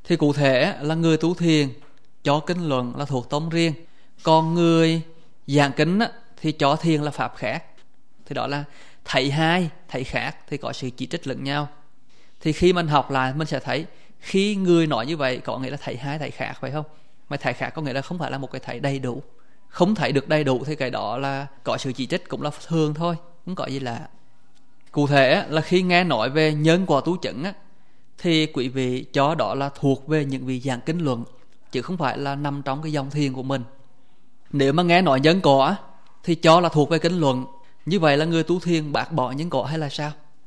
Thì cụ thể là người tu thiền cho kinh luận là thuộc tông riêng, còn người giảng kinh thì cho thiền là pháp khác. Thì đó là thầy hai, thầy khác thì có sự chỉ trích lẫn nhau. Thì khi mình học lại mình sẽ thấy khi người nói như vậy có nghĩa là thầy hai, thầy khác, phải không? Mà thầy khác có nghĩa là không phải là một cái thầy đầy đủ. Không thấy được đầy đủ thì cái đó là có sự chỉ trích, cũng là thường thôi, không có gì lạ. Cụ thể là khi nghe nói về nhân quả tu chứng thì quý vị cho đó là thuộc về những vị giảng kinh luận, chứ không phải là nằm trong cái dòng thiền của mình. Nếu mà nghe nói nhân quả thì cho là thuộc về kinh luận, như vậy là người tu thiền bác bỏ nhân quả hay là sao?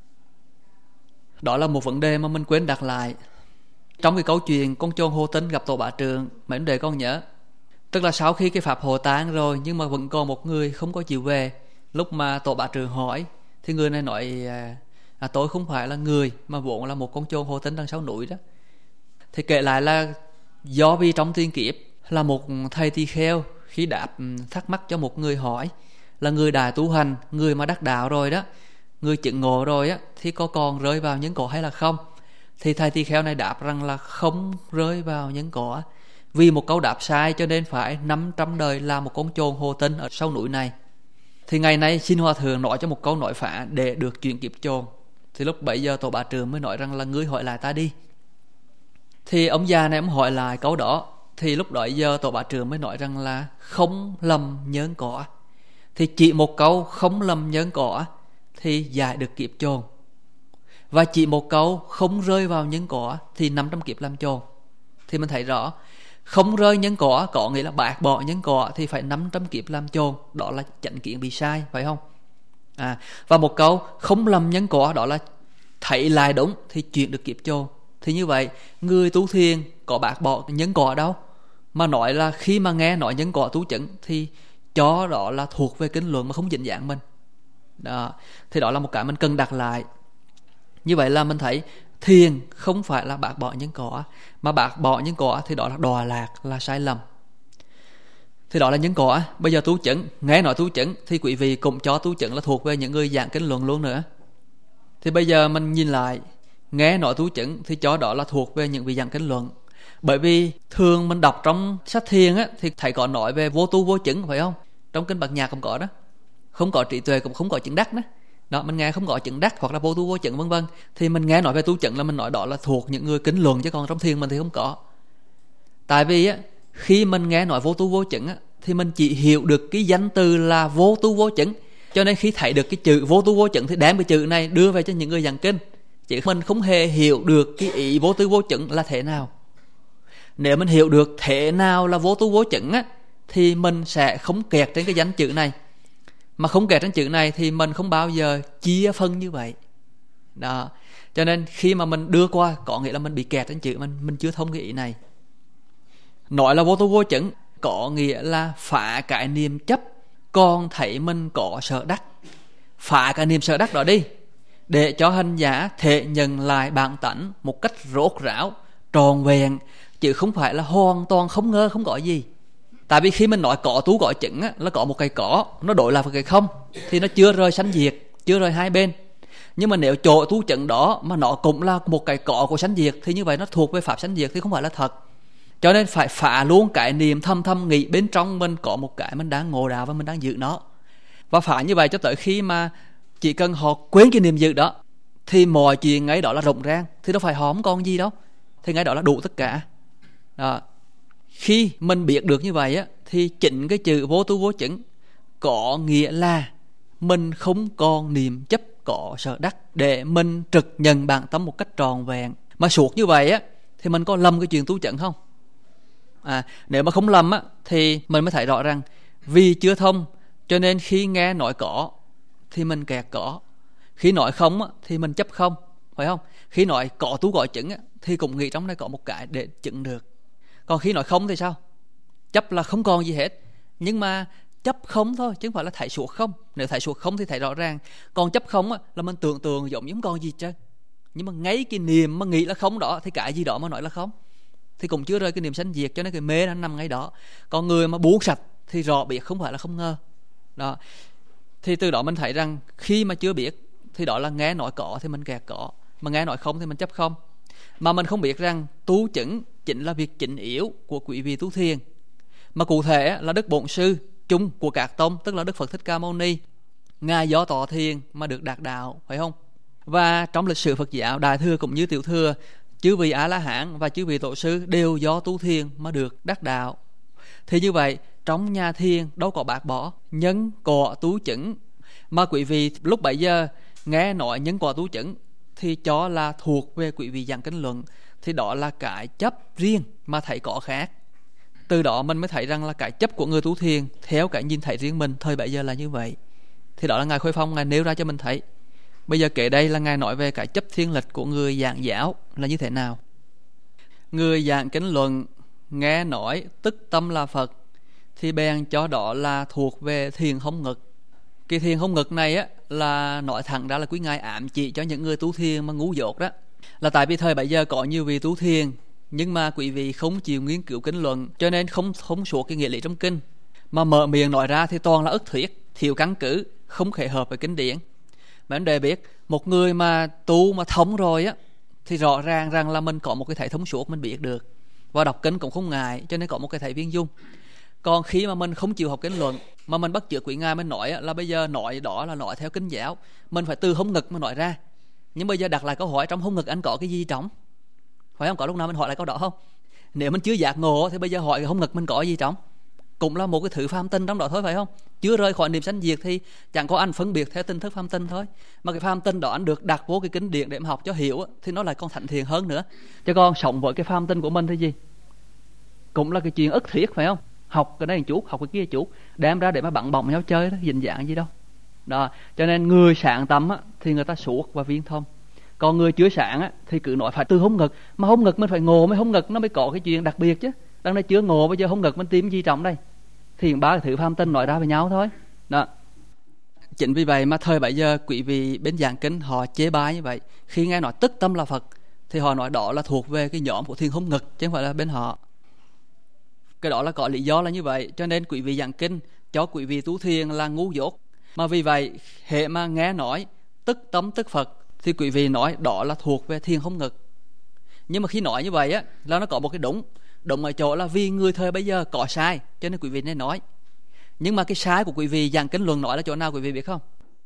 Đó là một vấn đề mà mình quên đặt lại. Trong cái câu chuyện con chồn Hồ Tinh gặp Tổ Bá Trượng, mấy vấn đề con nhớ. Tức là sau khi cái pháp hội tán rồi nhưng mà vẫn còn một người không có chịu về. Lúc mà Tổ Bá Trượng hỏi thì người này nói tôi không phải là người mà vốn là một con chồn Hồ Tinh đằng sau núi đó. Thì kể lại là do vì trong tiền kiếp là một thầy tỳ kheo, khi đáp thắc mắc cho một người hỏi là người đại tu hành, người mà đắc đạo rồi đó, người chứng ngộ rồi thì có còn rơi vào nhân quả hay là không? Thì thầy tỳ kheo này đáp rằng là không rơi vào nhân quả. Vì một câu đáp sai cho nên phải 500 đời làm một con chồn Hồ Tinh ở sau núi này. Thì ngày nay xin Hòa Thượng nói cho một câu nói phá để được chuyển kiếp chồn. Thì lúc bấy giờ Tổ Bá Trượng mới nói rằng là ngươi hỏi lại ta đi. Thì ông già này ông hỏi lại câu đó. Thì lúc đó giờ Tổ Bá Trượng mới nói rằng là không lầm nhân quả. Thì chỉ một câu không lầm nhân quả thì giải được kiếp chồn. Và chỉ một câu không rơi vào nhân quả thì 500 kiếp làm chồn. Thì mình thấy rõ không rơi nhân quả có nghĩa là bác bỏ nhân quả thì phải 500 kiếp làm chồn. Đó là chánh kiến bị sai, phải không? Và một câu không lầm nhân quả đó là thấy lại đúng thì chuyển được kiếp chồn. Thì như vậy người tu thiền có bác bỏ nhân quả đâu, mà nói là khi mà nghe nói nhân quả tu chứng thì cho đó là thuộc về kinh luận mà không dính dáng mình đó. Thì đó là một cái mình cần đặt lại. Như vậy là mình thấy thiền không phải là bác bỏ nhân quả, mà bác bỏ nhân quả thì đó là đọa lạc, là sai lầm. Thì đó là nhân quả. Bây giờ tu chứng, nghe nói tu chứng thì quý vị cũng cho tu chứng là thuộc về những người giảng kinh luận luôn nữa. Thì bây giờ mình nhìn lại, nghe nói tu chứng thì cho đó là thuộc về những vị giảng kinh luận. Bởi vì thường mình đọc trong sách thiền thì thầy có nói về vô tu vô chứng, phải không? Trong kinh Bát Nhã cũng có đó. Không có trí tuệ cũng không có chứng đắc đó. Đó, mình nghe không có chứng đắc hoặc là vô tu vô chứng vân vân, thì mình nghe nói về tu chứng là mình nói đó là thuộc những người kinh luận, chứ còn trong thiền mình thì không có. Tại vì khi mình nghe nói vô tu vô chứng thì mình chỉ hiểu được cái danh từ là vô tu vô chứng, cho nên khi thấy được cái chữ vô tu vô chứng thì đem cái chữ này đưa về cho những người giảng kinh, chứ mình không hề hiểu được cái ý vô tu vô chứng là thế nào. Nếu mình hiểu được thế nào là vô tu vô chứng thì mình sẽ không kẹt trên cái danh chữ này. Mà không kẹt trên chữ này thì mình không bao giờ chia phân như vậy đó. Cho nên khi mà mình đưa qua có nghĩa là mình bị kẹt trên chữ, mình chưa thông cái ý này. Nói là vô tu vô chứng có nghĩa là phá cái niệm chấp, còn thấy mình có sở đắc. Phá cái niệm sở đắc đó đi, để cho hành giả thể nhận lại bản tánh một cách rốt ráo, tròn vẹn, chứ không phải là hoàn toàn không ngơ, không có gì. Tại vì khi mình nói có tu có chứng là có một cái có, nó đổi lại với cái không, thì nó chưa rời sanh diệt, chưa rời hai bên. Nhưng mà nếu chỗ tu chứng đó mà nó cũng là một cái có của sanh diệt thì như vậy nó thuộc về pháp sanh diệt thì không phải là thật. Cho nên phải phá luôn cái niệm thâm thâm nghĩ bên trong mình có một cái mình đang ngộ đạo và mình đang giữ nó. Và phá như vậy cho tới khi mà chỉ cần họ quên cái niệm giữ đó thì mọi chuyện ngay đó là rộng ràng, thì đâu phải họ không còn gì đâu, thì ngay đó là đủ tất cả đó. Khi mình biết được như vậy thì chính cái chữ vô tu vô chứng có nghĩa là mình không còn niệm chấp có sở đắc, để mình trực nhận bản tâm một cách tròn vẹn. Mà suốt như vậy thì mình có lầm cái chuyện tu chứng không? Nếu mà không lầm thì mình mới thấy rõ rằng vì chưa thông cho nên khi nghe nói có thì mình kẹt có, khi nói không thì mình chấp không, phải không? Khi nói có tu có chứng thì cũng nghĩ trong đây có một cái để chứng được. Còn khi nói không thì sao? Chấp là không còn gì hết, nhưng mà chấp không thôi chứ không phải là thảy suốt không. Nếu thảy suốt không thì thấy rõ ràng. Còn chấp không là mình tưởng tượng giống như không còn gì chứ. Nhưng mà ngay cái niệm mà nghĩ là không đó thì cái gì đó mà nói là không thì cũng chưa rơi cái niệm sanh diệt, cho nên cái mê nó nằm ngay đó. Còn người mà buông sạch thì rõ biết không phải là không ngờ đó. Thì từ đó mình thấy rằng khi mà chưa biết thì đó là nghe nói có thì mình kẹt có, mà nghe nói không thì mình chấp không. mà mình không biết rằng tu chứng chính là việc chính yếu của quý vị tu thiền. Mà cụ thể là Đức Bổn Sư chung của các tông, tức là Đức Phật Thích Ca Mâu Ni, Ngài do tọa thiền mà được đạt đạo, phải không? Và trong lịch sử Phật giáo, Đại Thừa cũng như Tiểu Thừa, chư vị A La Hán và chư vị tổ sư đều do tu thiền mà được đắc đạo. Thì như vậy, trong nhà thiền đâu có bác bỏ nhân quả tu chứng, mà quý vị lúc bấy giờ nghe nói nhân quả tu chứng thì cho là thuộc về quý vị giảng kinh luận, thì đó là cái chấp riêng mà thầy có khác. Từ đó mình mới thấy rằng là cái chấp của người tu thiền theo cái nhìn thấy riêng mình thời bấy giờ là như vậy. Thì đó là Ngài Khôi Phong Ngài nêu ra cho mình thấy. Bây giờ kể đây là Ngài nói về cái chấp thiên lịch của người giảng giáo là như thế nào. Người giảng kinh luận nghe nói tức tâm là Phật thì bèn cho đó là thuộc về thiền không ngực. Cái thiền không ngực này á, là nói thẳng ra là quý Ngài ám chỉ cho những người tu thiền mà ngu dốt đó. Là tại vì thời bấy giờ có nhiều vị tu thiền, nhưng mà quý vị không chịu nghiên cứu kinh luận, cho nên không suốt cái nghĩa lý trong kinh, mà mở miệng nói ra thì toàn là ức thuyết, thiếu căn cứ, không thể hợp với kinh điển. Mà anh đề biết một người mà tu mà thông rồi á, thì rõ ràng rằng là mình có một cái thể thông suốt, mình biết được, và đọc kinh cũng không ngại, cho nên có một cái thể viên dung. Còn khi mà mình không chịu học kinh luận, mà mình bắt chước quý Ngài, mình nói là bây giờ nói đó là nói theo kinh giáo, mình phải từ hông ngực mà nói ra. Nhưng bây giờ đặt lại câu hỏi, trong hông ngực anh có cái gì trong? Phải không? Có lúc nào mình hỏi lại câu đó không? Nếu mình chưa giác ngộ thì bây giờ hỏi cái hông ngực mình có gì trong? Cũng là một cái thứ phàm tinh trong đó thôi, phải không? Chưa rời khỏi niệm sanh diệt thì chẳng có anh phân biệt theo tinh thức phàm tinh thôi. Mà cái phàm tinh đó anh được đặt vô cái kinh điển để mà học cho hiểu thì nó lại còn thạnh thiện hơn nữa. Chứ còn sống với cái phàm tinh của mình thì gì? Cũng là cái chuyện ức thiết, phải không? Học cái này chút, học cái kia chút, đem ra để mà bặn bọng nhau chơi đó, dình dạng gì đâu. Đó, cho nên người sáng tâm á, thì người ta suốt và viên thông. Còn người chưa sáng á, thì cứ nói phải từ hông ngực. Mà hông ngực mình phải ngộ mới hông ngực nó mới có cái chuyện đặc biệt chứ. Đang đây chưa ngộ, bây giờ hông ngực mình tìm gì trong đây? Thì ba cái thứ phàm tinh nói ra với nhau thôi. Đó. Chính vì vậy mà thời bấy giờ quý vị bên giảng kinh họ chế bái như vậy. Khi nghe nói tức tâm là Phật thì họ nói đó là thuộc về cái nhóm của thiền hông ngực, chứ không phải là bên họ. Cái đó là có lý do là như vậy. Cho nên quý vị giảng kinh cho quý vị tu thiền là ngu dốt. Mà vì vậy hệ mà nghe nói tức tâm tức Phật thì quý vị nói đó là thuộc về thiền hông ngực. Nhưng mà khi nói như vậy á, là nó có một cái đúng. Đúng ở chỗ là vì người thời bây giờ có sai, cho nên quý vị nên nói. Nhưng mà cái sai của quý vị giảng kinh luận nói là chỗ nào quý vị biết không?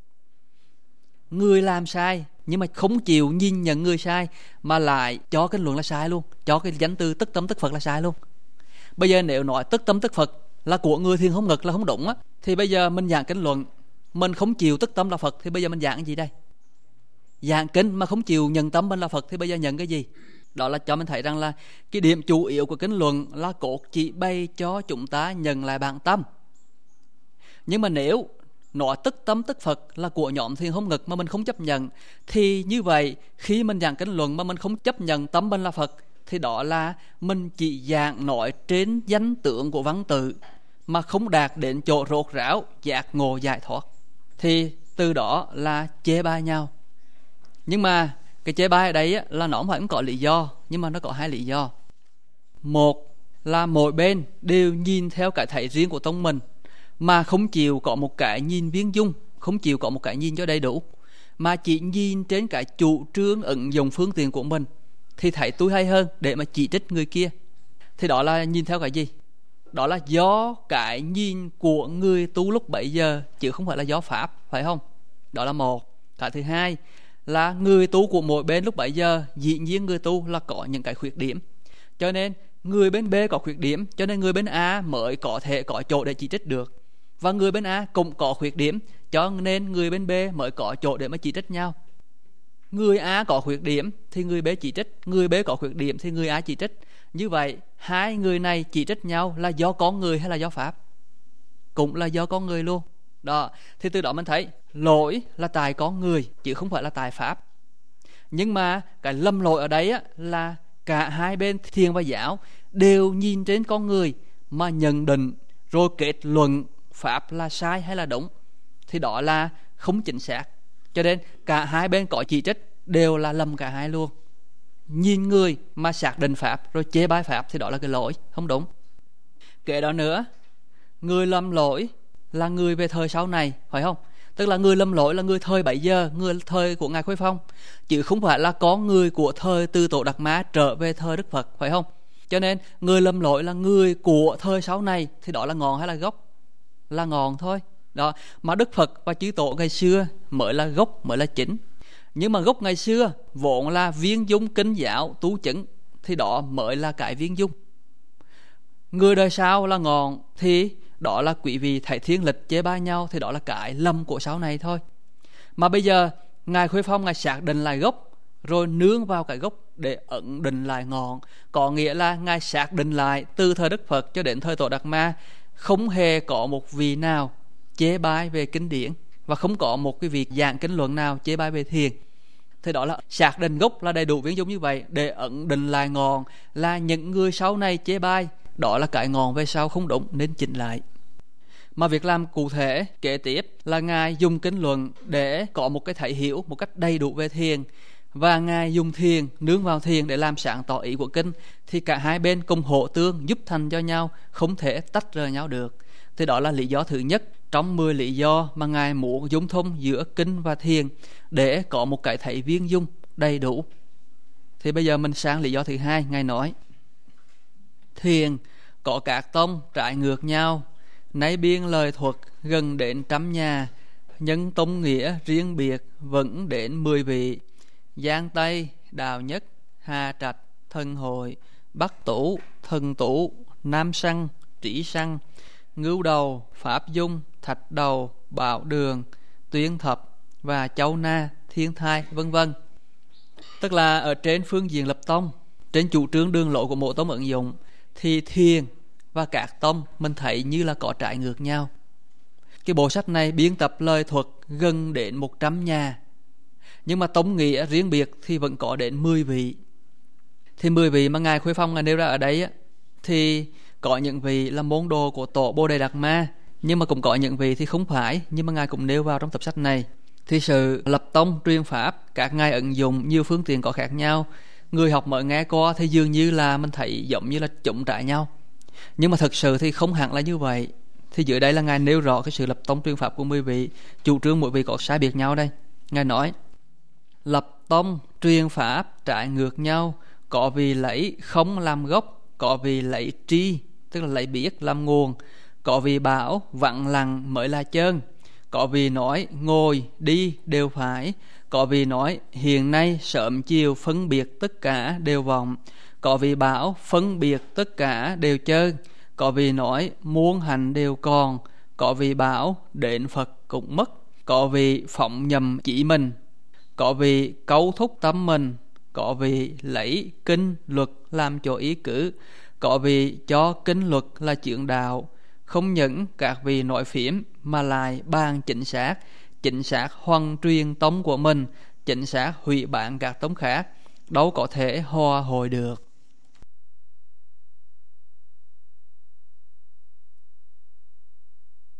Người làm sai nhưng mà không chịu nhìn nhận người sai, mà lại cho kinh luận là sai luôn, cho cái danh từ tức tâm tức Phật là sai luôn. Bây giờ nếu nói tức tâm tức Phật là của người thiền hông ngực là không đúng á, thì bây giờ mình giảng kinh luận, mình không chịu tức tâm là Phật thì bây giờ mình giảng cái gì đây? Giảng kinh mà không chịu nhận tâm mình là Phật thì bây giờ nhận cái gì? Đó là cho mình thấy rằng là cái điểm chủ yếu của kinh luận là cốt chỉ bày cho chúng ta nhận lại bản tâm. Nhưng mà nếu nói tức tâm tức Phật là của nhóm thiền hông ngực mà mình không chấp nhận, thì như vậy khi mình giảng kinh luận mà mình không chấp nhận tâm mình là Phật thì đó là mình chỉ giảng nói trên danh tượng của văn tự mà không đạt đến chỗ rốt ráo giác ngộ giải thoát, thì từ đó là chê bai nhau. Nhưng mà cái chê bai ở đây á, là nó không phải không có lý do, nhưng mà nó có hai lý do. Một là mỗi bên đều nhìn theo cái thấy riêng của tông mình, mà không chịu có một cái nhìn viên dung, không chịu có một cái nhìn cho đầy đủ, mà chỉ nhìn trên cái chủ trương ứng dụng phương tiện của mình thì thấy tôi hay hơn để mà chỉ trích người kia. Thì đó là nhìn theo cái gì? Đó là do cái nhìn của người tu lúc bấy giờ, chứ không phải là do Pháp, phải không? Đó là một. Cái thứ hai là người tu của mỗi bên lúc bấy giờ, dĩ nhiên người tu là có những cái khuyết điểm, cho nên người bên B có khuyết điểm, cho nên người bên A mới có thể có chỗ để chỉ trích được. Và người bên A cũng có khuyết điểm, cho nên người bên B mới có chỗ để mà chỉ trích nhau. Người A có khuyết điểm thì người B chỉ trích, người B có khuyết điểm thì người A chỉ trích. Như vậy hai người này chỉ trích nhau là do con người hay là do Pháp? Cũng là do con người luôn. Đó, thì từ đó mình thấy lỗi là tại con người chứ không phải là tại Pháp. Nhưng mà cái lầm lỗi ở đây á, là cả hai bên thiền và giáo đều nhìn trên con người mà nhận định rồi kết luận Pháp là sai hay là đúng, thì đó là không chính xác. Cho nên cả hai bên có chỉ trích đều là lầm cả hai luôn. Nhìn người mà xác định Pháp rồi chê bai Pháp thì đó là cái lỗi, không đúng. Kể đó nữa, người lầm lỗi là người về thời sau này, phải không? Tức là người lầm lỗi là người thời bấy giờ, người thời của Ngài Khuê Phong, chứ không phải là có người của thời Từ Tổ Đạt Ma trở về thời Đức Phật, phải không? Cho nên người lầm lỗi là người của thời sau này, thì đó là ngọn hay là gốc? Là ngọn thôi. Đó, mà Đức Phật và chư tổ ngày xưa mới là gốc, mới là chính. Nhưng mà gốc ngày xưa vốn là viên dung kinh giáo tu chứng, thì đó mới là cái viên dung. Người đời sau là ngọn, thì đó là quý vị thấy thiên lịch chế ba nhau, thì đó là cái lầm của sau này thôi. Mà bây giờ Ngài Khuê Phong Ngài xác định lại gốc, rồi nương vào cái gốc để ẩn định lại ngọn. Có nghĩa là Ngài xác định lại từ thời Đức Phật cho đến thời Tổ Đạt Ma, không hề có một vị nào chế bai về kinh điển, và không có một cái việc giảng kinh luận nào chế bai về thiền. Thì đó là xác định gốc là đầy đủ viên dung như vậy, để ẩn định lại ngọn là những người sau này chế bai, đó là cái ngọn về sau không đúng nên chỉnh lại. Mà việc làm cụ thể kế tiếp là Ngài dùng kinh luận để có một cái thấy hiểu một cách đầy đủ về thiền, và Ngài dùng thiền, nương vào thiền để làm sáng tỏ ý của kinh, thì cả hai bên cùng hỗ tương giúp thành cho nhau, không thể tách rời nhau được. Thì đó là lý do thứ nhất trong 10 lý do mà Ngài muốn dung thông giữa kinh và thiền để có một cái thấy viên dung đầy đủ. Thì bây giờ mình sang lý do thứ hai. Ngài nói thiền có các tông trái ngược nhau, nay biên lời thuật gần đến 100 nhà, nhân tông nghĩa riêng biệt vẫn đến 10 vị. Giang Tây, Đạo Nhất, Hà Trạch, Thần Hội, Bắc Tủ, Thần Tủ, Nam Săng, Trí Săng, Ngưu Đầu, Pháp Dung, Thạch Đầu, Bảo Đường, Tuyên Thập và Châu Na, Thiên Thai, vân vân. Tức là ở trên phương diện lập tông, trên chủ trương đường lối của mỗi tông ứng dụng, thì thiền và các tông mình thấy như là có trái ngược nhau. Cái bộ sách này biên tập lời thuật gần đến 100 nhà, nhưng mà tông nghĩa riêng biệt thì vẫn có đến 10 vị. Thì 10 vị mà Ngài Khuê Phong Ngài nêu ra ở đây á, thì có những vị là môn đồ của tổ Bồ Đề Đạt Ma, nhưng mà cũng có những vị thì không phải, nhưng mà Ngài cũng nêu vào trong tập sách này. Thì sự lập tông truyền pháp, các ngài ứng dụng nhiều phương tiện có khác nhau. Người học mới nghe qua thì dường như là mình thấy giống như là chúng trái nhau, nhưng mà thực sự thì không hẳn là như vậy. Thì dưới đây là Ngài nêu rõ cái sự lập tông truyền pháp của 10 vị, chủ trương mỗi vị có sai biệt nhau đây. Ngài nói lập tông truyền pháp trái ngược nhau, có vị lấy không làm gốc, có vị lấy tri, tức là lấy biết làm nguồn, có vị bảo vặn lặng mới là chân, có vị nói ngồi đi đều phải, có vị nói hiện nay sớm chiều phân biệt tất cả đều vọng, có vị bảo phân biệt tất cả đều chơi, có vị nói muôn hành đều còn, có vị bảo đến Phật cũng mất, có vị phỏng nhầm chỉ mình, có vị cấu thúc tâm mình, có vị lấy kinh luật làm chỗ ý cử, có vị cho kinh luật là chuyện đạo. Không những các vị nói phím mà lại bàn chính xác hoàn truyền tông của mình, chính xác hủy bản các tông khác, đâu có thể hòa hồi được.